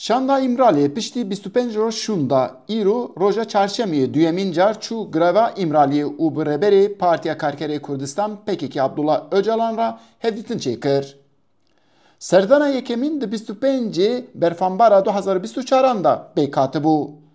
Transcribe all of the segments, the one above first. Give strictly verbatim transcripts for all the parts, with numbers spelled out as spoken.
Şanda İmralı'ya pişti bîst û pênc roj şûnda îro roja çarşemiyê duyemîn car çû greva İmralı'yê û bi rêberê Partiya Karkerê Kurdistan P K K Abdullah Öcalan ra hevdîtin çêkir. Serdana yekemîn di bîst û pêncê berfanbara du hezar û bîst û çaran da pêk hatibû.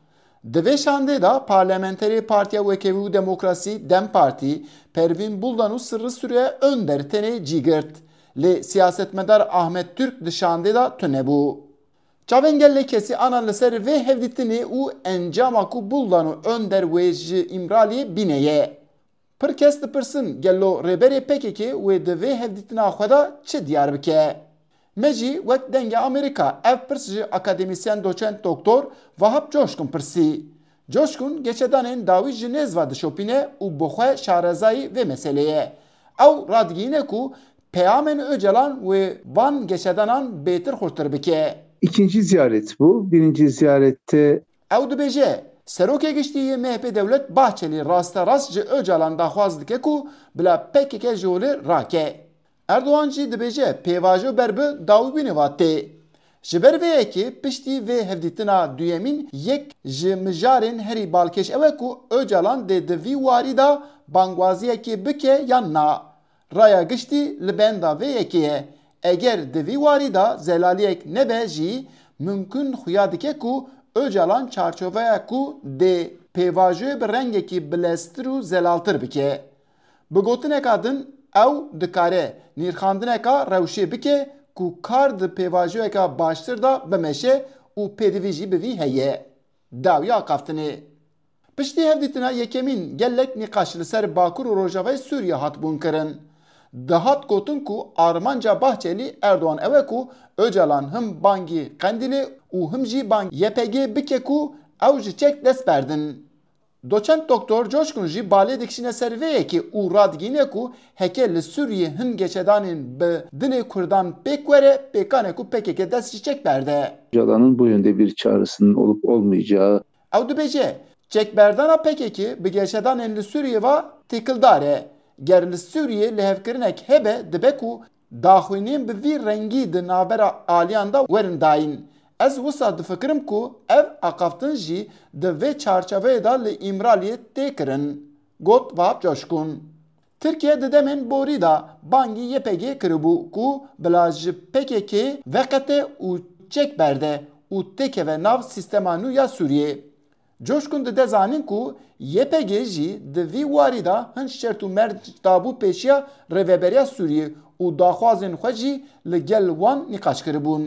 Di vê şandê da Parlamenterê Partiya Wekevî û Demokrasî Dem Partî Pervîn Buldan û Sırrı Süreyya Önder tenê cîgirt. Lê siyasetmedar Ahmet Türk di şandê da tunebû. Çavên gelê kesî anan li ser vê hevdîtinê û encama ku Buldan û Önder wê ji İmraliyê bîne ye. Pir kes dipirsin gelo rêberê P K K wê di vê hevdîtina xwe da çi diyar bike? Me jî wek dengê Amerîka ev pirs ji akademisyen doçent doktor Vahap Coşkun pirsî. Coşkun geçedanên dawî ji nêzva dişopîne û bi xwe şarezayî vê meseleyê. Ew radigîne ku peyamên Öcalan wê van geçedanan bêtir xurtir bike. İkinci ziyaret bu. Birinci ziyarette Ew dibêje Serokê Giştî M H P Devlet Bahçeli rasta rast ji Öcalan daxwaz dike ku bila P K K ji holê rake. Erdoğan jî dibêje pêvajo ber bi dawîbûnê wa tê. Ji ber vê yekê piştî vê hevdîtina duyemîn yek ji mijarên herî balkêş ew e ku Öcalan dê di vî warî da bangwaziyekê bike yan na. Raya Giştî li benda vê yekê ye. Eger di vî warî da zelaliyek nebe jî mümkün xuya dike ku Öcalan çarçoveya ku dê pêvajoyê bi rengekî bileztir û zelaltir bike. Bi gotineka din ew dikare nîrxandineka rewşê bike ku kar di pêvajoyeka baştir da bimeşe û pêdivî jî bi vî heye. Dawiya qaftinê. Piştî hevdîtina yekemîn gelek nîqaş li ser Bakur û Rojavayê Sûriye hatbûn kirin. Dihat gotin ku armanca Bahçeli Erdoğan ew ku Öcalan him bangî Qendîlê û him jî bangî Y P G bike ku ew ji çek dest berdin. Doçent doktor Coşkun jî balê dikişîne ser vê yekê û radigîne ku heke li Sûriyê hin geçedanên bi dinê Kurdan pêk were pêkane ku P K K dest ji çek berde. Öcalan'ın bu yönde bir çağrısının olup olmayacağı. Ew dibêje çekberdana P K K bi geçedanên li Sûriyê va têkildar e. Ger li Sûriyê lihevkirinek hebe dibe ku daxwînên bi vî rengî di navbera aliyan da werin dayîn. Ez wisa difikirim ku ev aqaftin jî di vê çarçeveyê da li İmraliyê tê kirin. Got Vahap Coşkun. Tirkiye di demên borî da bangî Y P G kiribû ku bila ji P K K veqete û çek berde û têkeve nav sîstema nû ya Sûriyê. Coşkun dide zanîn ku Y P G jî di vî warî da hin şert û merc dabû pêşiya Rêveberiya Sûriyê û daxwazên xwe jî li gel wan nîqaş kiribûn.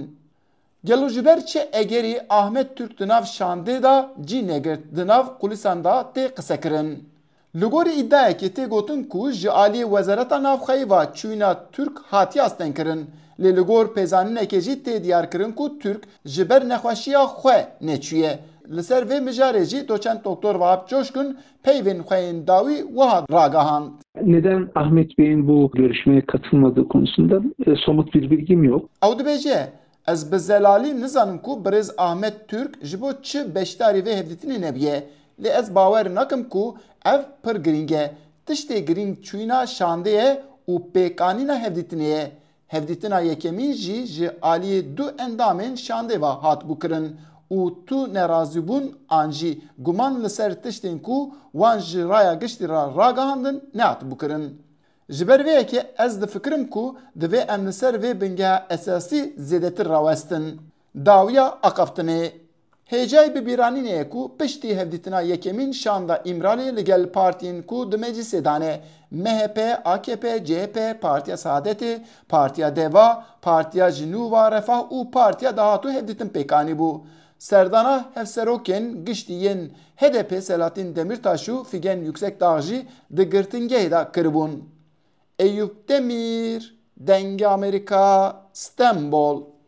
Gelo ji ber çi egerî Ahmet Türk di nav şandê da cî negirt di nav kulîsan da tê qisekirin. Li gorî îddiayekê tê gotin ku ji aliyê Wezareta Navxeyî va çûna Türk hatiye astenkirin. Lê li gor pêzanînekê jî tê diyarkirin ku Türk ji ber nexweşiya xwe neçûye. Li ser vê mijarê jî doçent doktor Vahap Coşkun peyvên xweyên dawî wiha ragihand. Neden Ahmet Bey'in bu görüşmeye katılmadığı konusunda e, somut bir bilgim yok. Ew dibêje ez bi zelalî nizanim ku birêz Ahmet Türk ji bo çi beşdarî vê hevdîtinê nebiye. Lê ez bawer nakim ku ev pir girîng e. Tiştê girîng çûna şandê ye û pêkanîna hevdîtinê ye. Hevdîtina yekemîn jî ji aliyê du endamên şandê va hatibû kirin û tu nerazîbûn an jî guman li ser tiştên ku wan ji raya giştî ra ragihandin nehatibû kirin. Ji ber vê yekê ez difikirim ku divê em li ser vê bingeha esasî zêdetir rawestin. Dawiya aqaftinê. Hêcayê bibîranînê ye ku piştî hevdîtina yekemîn şanda İmraliyê li gel partiyên ku di meclisê dane M H P, A K P, C H P, Partiya Saadetê, Partiya Deva, Partiya ji nû va Refah û Partiya Dahatû hevdîtin pêkanî bû. Serdana hevserokên giştî yên H D P Selahattin Demirtaş û Figen Yüksekdağ jî di girtingehê da kiribûn. Eyüp Demir, Dengê Amerika, İstanbul.